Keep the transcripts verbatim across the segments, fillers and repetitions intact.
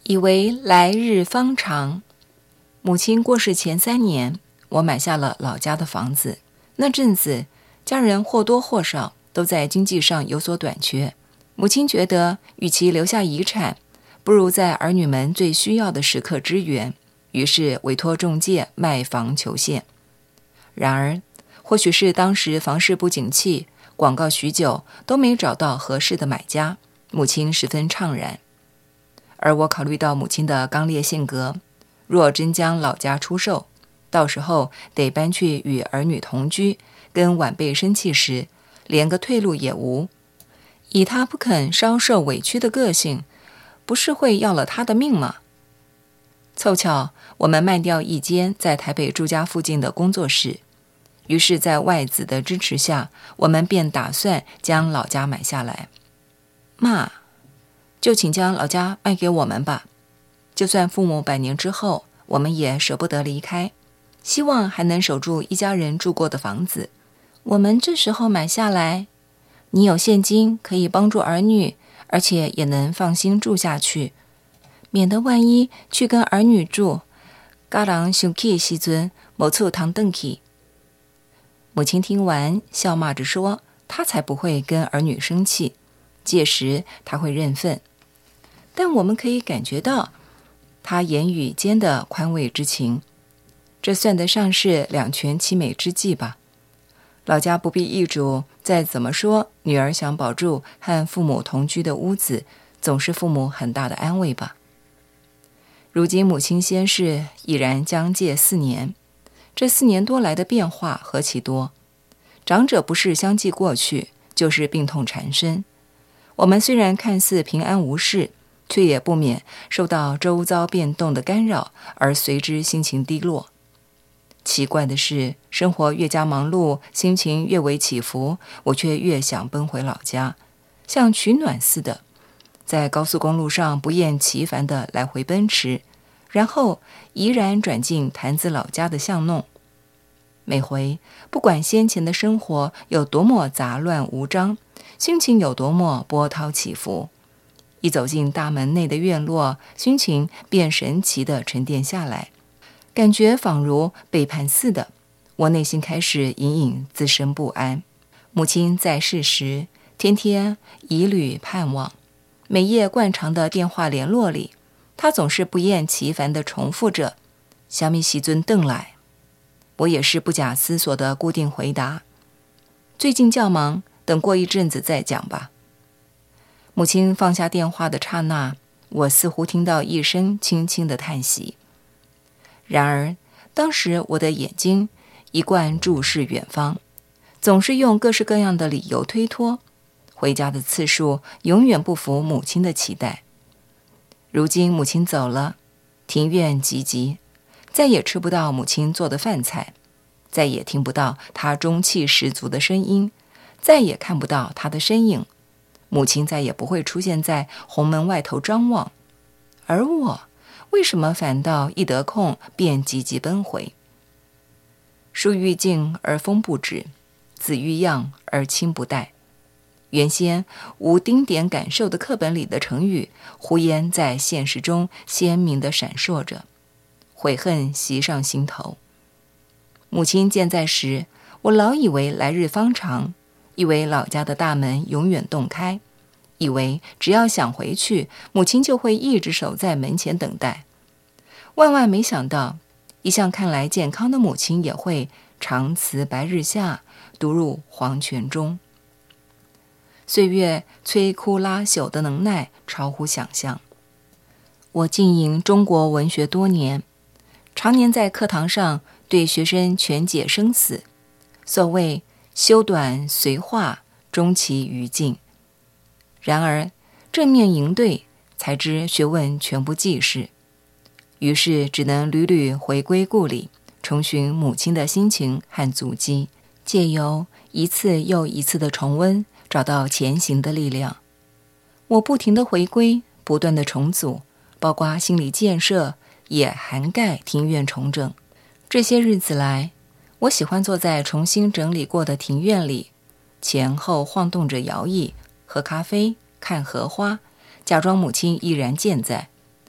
以为来日方长。母亲过世前三年，我买下了老家的房子。那阵子，家人或多或少都在经济上有所短缺。母亲觉得，与其留下遗产，不如在儿女们最需要的时刻支援，于是委托中介卖房求现。然而，或许是当时房市不景气，广告许久都没找到合适的买家，母亲十分怅然。而我考虑到母亲的刚烈性格，若真将老家出售，到时候得搬去与儿女同居，跟晚辈生气时，连个退路也无。以他不肯稍受委屈的个性，不是会要了他的命吗？凑巧我们卖掉一间在台北住家附近的工作室，于是在外子的支持下，我们便打算将老家买下来。妈，就请将老家卖给我们吧，就算父母百年之后，我们也舍不得离开，希望还能守住一家人住过的房子。我们这时候买下来，你有现金可以帮助儿女，而且也能放心住下去，免得万一去跟儿女住，家人生气的时阵没处通回去。母亲听完笑骂着说，她才不会跟儿女生气，届时她会认份。但我们可以感觉到他言语间的宽慰之情，这算得上是两全其美之计吧。老家不必易主，再怎么说，女儿想保住和父母同居的屋子，总是父母很大的安慰吧。如今母亲仙逝已然将届四年，这四年多来的变化何其多，长者不是相继过去，就是病痛缠身。我们虽然看似平安无事，却也不免受到周遭变动的干扰，而随之心情低落。奇怪的是，生活越加忙碌，心情越为起伏，我却越想奔回老家，像取暖似的，在高速公路上不厌其烦地来回奔驰，然后怡然转进潭子老家的巷弄。每回不管先前的生活有多么杂乱无章，心情有多么波涛起伏，一走进大门内的院落，心情便神奇地沉淀下来，感觉仿如背叛似的，我内心开始隐隐自生不安。母亲在世时，天天以履盼望，每夜惯常的电话联络里，她总是不厌其烦地重复着“什么时阵回来”。我也是不假思索地固定回答：“最近较忙，等过一阵子再讲吧。”母亲放下电话的刹那，我似乎听到一声轻轻的叹息。然而，当时我的眼睛一贯注视远方，总是用各式各样的理由推脱，回家的次数永远不符母亲的期待。如今母亲走了，庭院寂寂，再也吃不到母亲做的饭菜，再也听不到她中气十足的声音，再也看不到她的身影。母亲再也不会出现在红门外头张望，而我为什么反倒一得空便急急奔回？树欲静而风不止，子欲养而亲不待。原先无丁点感受的课本里的成语，忽然在现实中鲜明地闪烁着，悔恨袭上心头。母亲健在时，我老以为来日方长，以为老家的大门永远洞开，以为只要想回去，母亲就会一直守在门前等待。万万没想到，一向看来健康的母亲也会长辞白日下，独入黄泉中。岁月摧枯拉朽的能耐超乎想象。我经营中国文学多年，常年在课堂上对学生全解生死，所谓修短随化，终其于尽。然而正面迎对，才知学问全不济事，于是只能屡屡回归故里，重寻母亲的心情和足迹，借由一次又一次的重温，找到前行的力量。我不停地回归，不断地重组，包括心理建设，也涵盖庭院重整。这些日子来，我喜欢坐在重新整理过的庭院里，前后晃动着摇椅，喝咖啡，看荷花，假装母亲依然健在。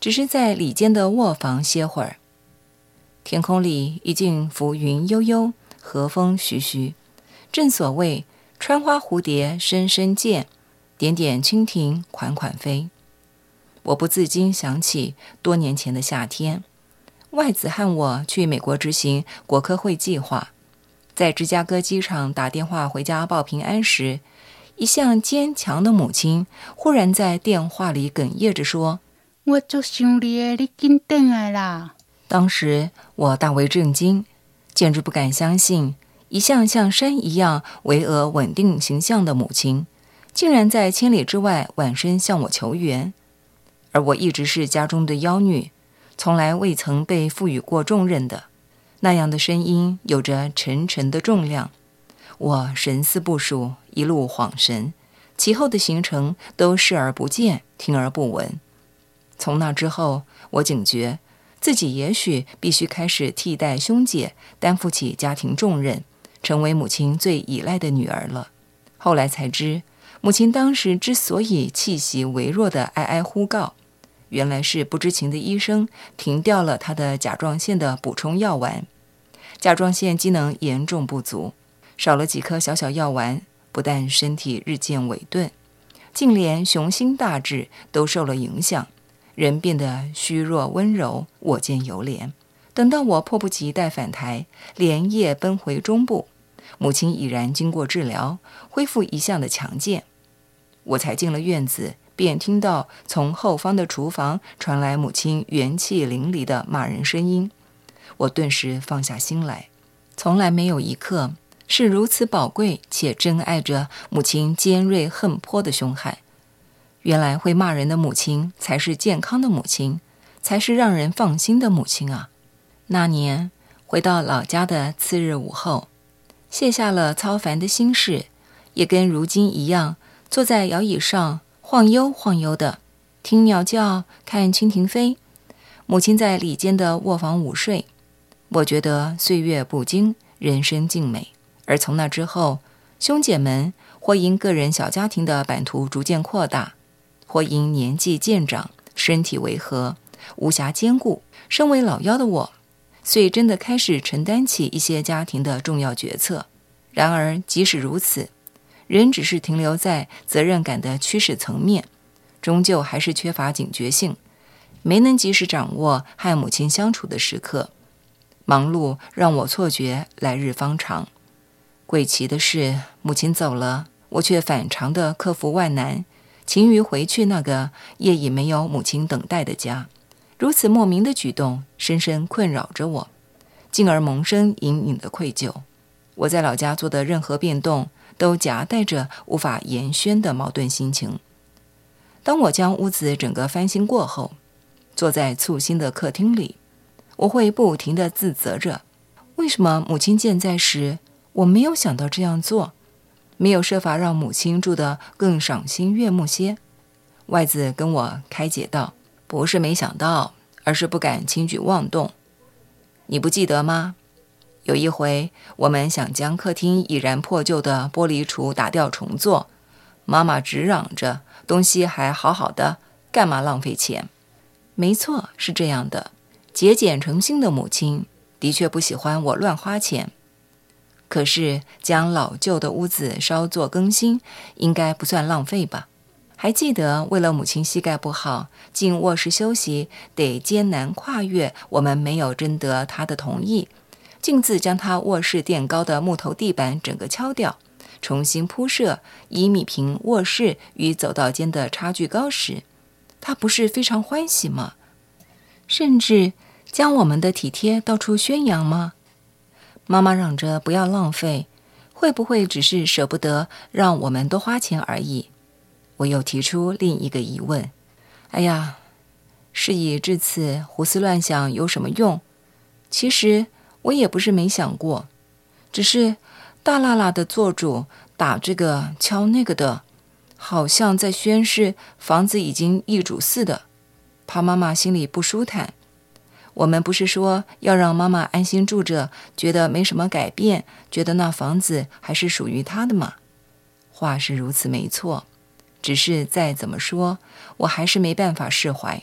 只是在里间的卧房歇会儿。天空里已经浮云悠悠，和风徐徐，正所谓穿花蝴蝶深深见，点点蜻蜓款款飞。我不自禁想起多年前的夏天，外子和我去美国执行国科会计划，在芝加哥机场打电话回家报平安时，一向坚强的母亲忽然在电话里哽咽着说：“ 我就想你的，你紧回来啦。” 当时我大为震惊，简直不敢相信，一向像山一样巍峨稳定形象的母亲，竟然在千里之外挽身向我求援。而我一直是家中的妖女，从来未曾被赋予过重任的，那样的声音有着沉沉的重量。我神思不属，一路恍神，其后的行程都视而不见，听而不闻。从那之后，我警觉自己也许必须开始替代兄姐担负起家庭重任，成为母亲最依赖的女儿了。后来才知，母亲当时之所以气息微弱的哀哀呼告，原来是不知情的医生停掉了她的甲状腺的补充药丸。甲状腺机能严重不足，少了几颗小小药丸，不但身体日渐萎顿，竟连雄心大志都受了影响，人变得虚弱温柔，我见犹怜。等到我迫不及待返台，连夜奔回中部，母亲已然经过治疗，恢复一向的强健。我才进了院子，便听到从后方的厨房传来母亲元气淋漓的骂人声音。我顿时放下心来，从来没有一刻是如此宝贵且珍爱着母亲尖锐恨泼的凶悍。原来会骂人的母亲才是健康的母亲，才是让人放心的母亲啊。那年回到老家的次日午后，卸下了操烦的心事，也跟如今一样坐在摇椅上晃悠晃悠的，听鸟叫，看蜻蜓飞。母亲在里间的卧房午睡，我觉得岁月不惊，人生静美。而从那之后，兄姐们或因个人小家庭的版图逐渐扩大，或因年纪渐长，身体违和，无暇兼顾，身为老幺的我，遂真的开始承担起一些家庭的重要决策。然而即使如此，人只是停留在责任感的驱使层面，终究还是缺乏警觉性，没能及时掌握和母亲相处的时刻。忙碌让我错觉来日方长。诡奇的是，母亲走了，我却反常地克服万难，勤于回去那个夜已没有母亲等待的家。如此莫名的举动深深困扰着我，进而萌生隐隐的愧疚。我在老家做的任何变动都夹带着无法言宣的矛盾心情。当我将屋子整个翻新过后，坐在簇新的客厅里，我会不停地自责着，为什么母亲健在时我没有想到这样做，没有设法让母亲住得更赏心悦目些。外子跟我开解道，不是没想到，而是不敢轻举妄动。你不记得吗？有一回我们想将客厅已然破旧的玻璃橱打掉重做，妈妈直嚷着东西还好好的，干嘛浪费钱。没错，是这样的，节俭诚心的母亲的确不喜欢我乱花钱。可是将老旧的屋子稍作更新，应该不算浪费吧？还记得为了母亲膝盖不好，进卧室休息得艰难跨越我们没有征得她的同意，径自将她卧室垫高的木头地板整个敲掉，重新铺设一米平卧室与走道间的差距高时，她不是非常欢喜吗？甚至将我们的体贴到处宣扬吗？妈妈嚷着不要浪费，会不会只是舍不得让我们多花钱而已？我又提出另一个疑问，哎呀，事已至此，胡思乱想有什么用？其实我也不是没想过，只是大喇喇的做主，打这个敲那个的，好像在宣示房子已经易主似的，怕妈妈心里不舒坦。我们不是说要让妈妈安心住着，觉得没什么改变，觉得那房子还是属于她的吗？话是如此没错，只是再怎么说，我还是没办法释怀。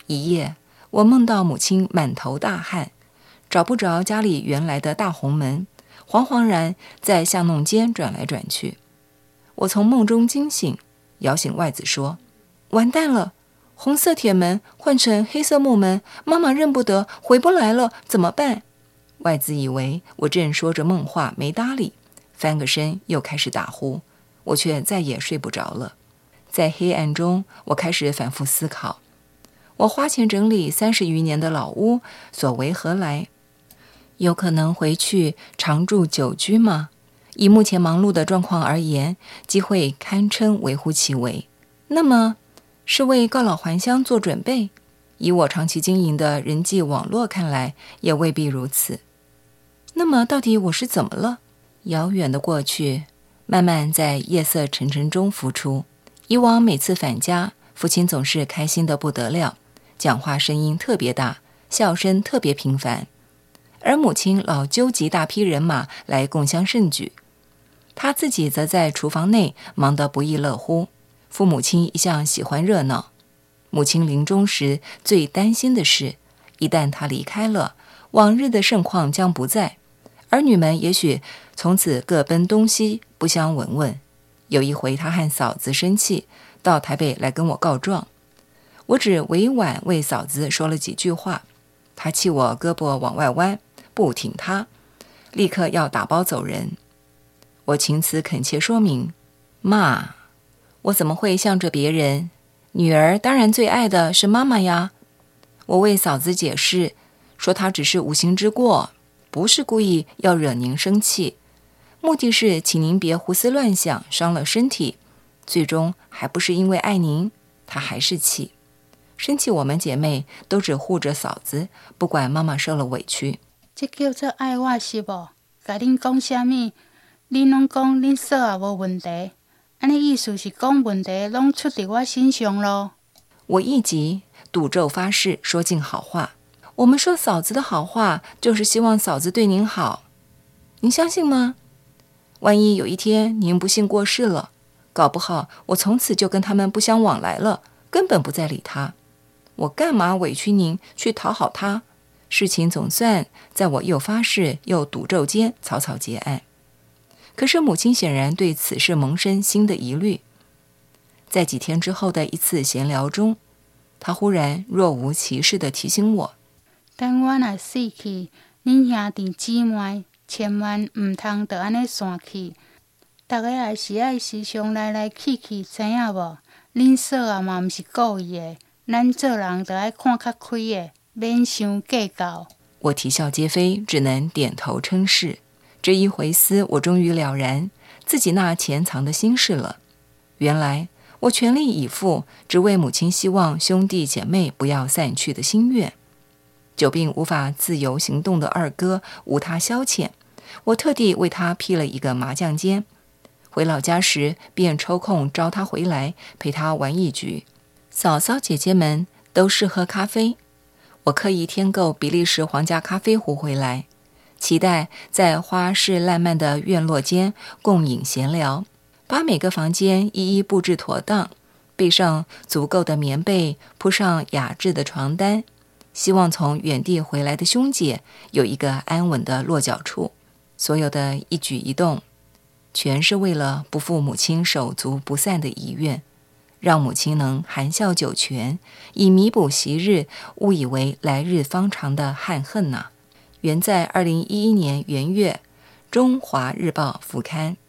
一夜，我梦到母亲满头大汗，找不着家里原来的大红门，惶惶然在巷弄间转来转去。我从梦中惊醒，摇醒外子说：完蛋了，红色铁门换成黑色木门，妈妈认不得，回不来了，怎么办？外子以为我正说着梦话，没搭理，翻个身又开始打呼，我却再也睡不着了。在黑暗中，我开始反复思考，我花钱整理三十余年的老屋所为何来？有可能回去常住久居吗？以目前忙碌的状况而言，机会堪称微乎其微。那么，是为告老还乡做准备？以我长期经营的人际网络看来，也未必如此。那么，到底我是怎么了？遥远的过去，慢慢在夜色沉沉中浮出。以往每次返家，父亲总是开心得不得了，讲话声音特别大，笑声特别频繁。而母亲老纠集大批人马来共襄盛举，她自己则在厨房内忙得不亦乐乎。父母亲一向喜欢热闹，母亲临终时最担心的是，一旦她离开了，往日的盛况将不在，儿女们也许从此各奔东西，不相闻问。有一回，她和嫂子生气，到台北来跟我告状，我只委婉为嫂子说了几句话，她气我胳膊往外弯，不挺她，立刻要打包走人。我情辞恳切说明，妈，我怎么会向着别人？女儿当然最爱的是妈妈呀。我为嫂子解释，说她只是无心之过，不是故意要惹您生气，目的是请您别胡思乱想，伤了身体。最终还不是因为爱您，她还是气。生气我们姐妹都只护着嫂子，不管妈妈受了委屈。 这叫做爱我是无？甲恁讲啥物？恁拢讲恁嫂也无问题，安尼意思是讲问题拢出伫我身上咯。 我一急，赌咒发誓，说尽好话。我们说嫂子的好话，就是希望嫂子对您好，您相信吗？万一有一天您不幸过世了，搞不好我从此就跟他们不相往来了，根本不再理他。我干嘛委屈您去讨好他？事情总算在我又发誓又赌咒间草草结案。可是母亲显然对此事萌生新的疑虑。在几天之后的一次闲聊中，她忽然若无其事地提醒我， 等我若死去，恁兄弟姊妹千万唔通就安尼散去，大家也是爱时常来来去去，知影无？恁嫂啊嘛毋是故意的，咱做人就爱看较开的，免伤计较。 我啼笑皆非，只能点头称是。这一回思，我终于了然自己那潜藏的心事了。原来我全力以赴，只为母亲希望兄弟姐妹不要散去的心愿。久病无法自由行动的二哥无他消遣，我特地为他辟了一个麻将间，回老家时便抽空招他回来陪他玩一局。嫂嫂姐姐们都是喝咖啡，我刻意添购比利时皇家咖啡壶回来，期待在花市烂漫的院落间共饮闲聊，把每个房间一一布置妥当，备上足够的棉被，铺上雅致的床单，希望从远地回来的兄姐有一个安稳的落脚处。所有的一举一动，全是为了不负母亲手足不散的遗愿，让母亲能含笑九泉，以弥补昔日误以为来日方长的憾恨呐、啊。原在二零一一年元月，《中华日报》副刊。